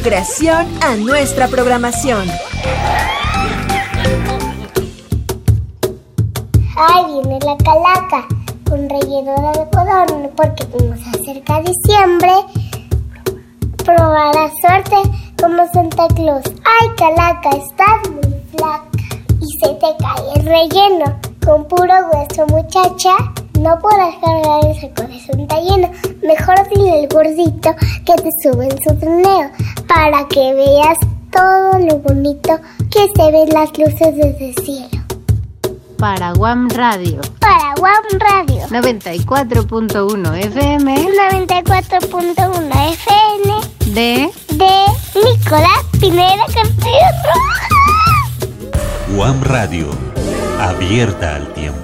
creación a nuestra programación. Ahí viene la calaca con relleno de algodón, porque como se acerca diciembre, probará suerte como Santa Claus. Ay, calaca, estás muy flaca y se te cae el relleno. Con puro hueso, muchacha, no podrás cargar ese corazón tan lleno. Mejor dile al gordito que te sube en su trineo, para que veas todo lo bonito que se ven las luces desde el cielo. Para Guam Radio. Para Guam Radio. 94.1 FM. 94.1 FM. De Nicolás Pineda Castillo Rojas. Guam Radio. Abierta al tiempo.